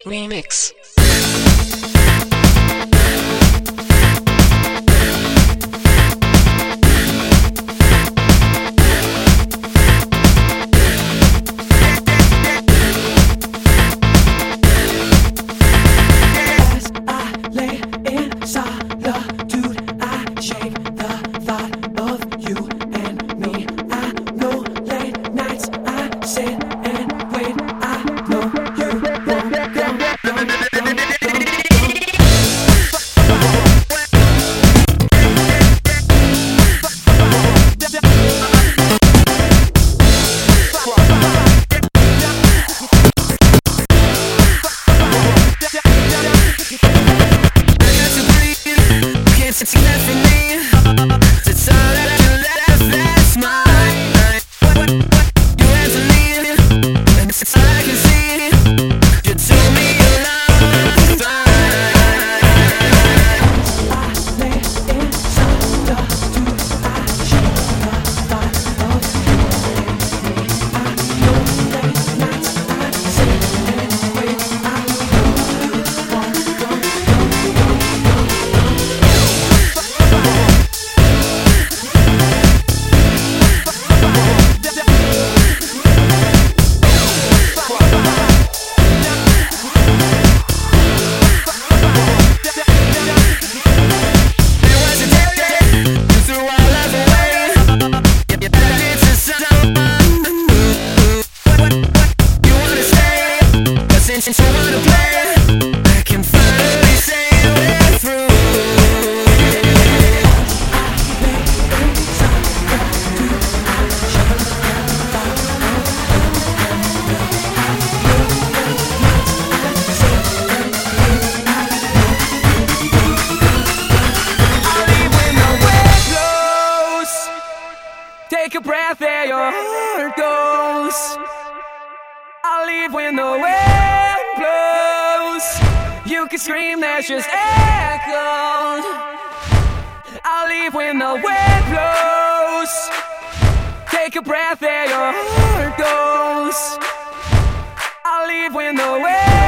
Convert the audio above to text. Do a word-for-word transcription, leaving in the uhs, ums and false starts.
Remix. As I lay in solitude, I shake the thought of you and me. I know late nights I sit and wait. I know you won't come, come, come, come, come. It's left in me. It's all that you left last night. What, what, what you had to leave, and it's all I can see. You told me your love was fine. I lay in solitude, I shake the thought of you and me. I know late nights I sit and wait. I know you won't come, come, come, come. There was a day you threw our love away. You better need to someone new. What, what, what you wanna say? But since you wanna play, I can finally say we're through. I'll leave when the wind blows. Take a breath, there your heart goes. I'll leave when the wind blows. You can scream, there's just echoes. I'll leave when the wind blows. Take a breath, there your heart goes. I'll leave when the wind